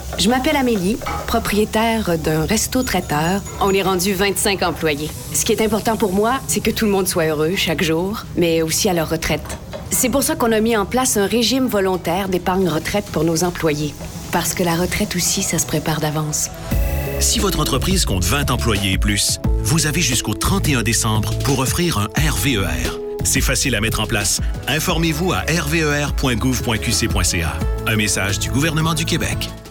Je m'appelle Amélie, propriétaire d'un resto-traiteur. On est rendu 25 employés. Ce qui est important pour moi, c'est que tout le monde soit heureux chaque jour, mais aussi à leur retraite. C'est pour ça qu'on a mis en place un régime volontaire d'épargne retraite pour nos employés. Parce que la retraite aussi, ça se prépare d'avance. Si votre entreprise compte 20 employés et plus, vous avez jusqu'au 31 décembre pour offrir un RVER. C'est facile à mettre en place. Informez-vous à rver.gouv.qc.ca. Un message du gouvernement du Québec.